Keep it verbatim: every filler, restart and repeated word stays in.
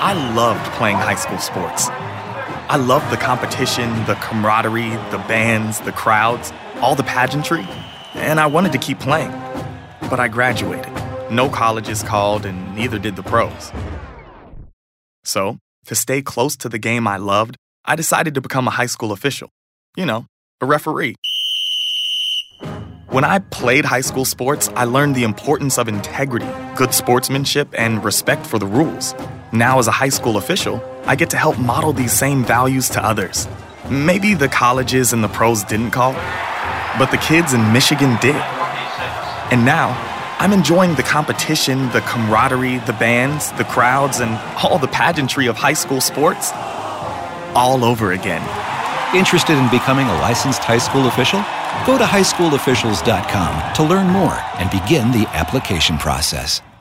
I loved playing high school sports. I loved the competition, the camaraderie, the bands, the crowds, all the pageantry, and I wanted to keep playing. But I graduated. No colleges called, and neither did the pros. So, to stay close to the game I loved, I decided to become a high school official. You know, a referee. When I played high school sports, I learned the importance of integrity, good sportsmanship, and respect for the rules. Now, as a high school official, I get to help model these same values to others. Maybe the colleges and the pros didn't call, but the kids in Michigan did. And now, I'm enjoying the competition, the camaraderie, the bands, the crowds, and all the pageantry of high school sports all over again. Interested in becoming a licensed high school official? Go to high school officials dot com to learn more and begin the application process.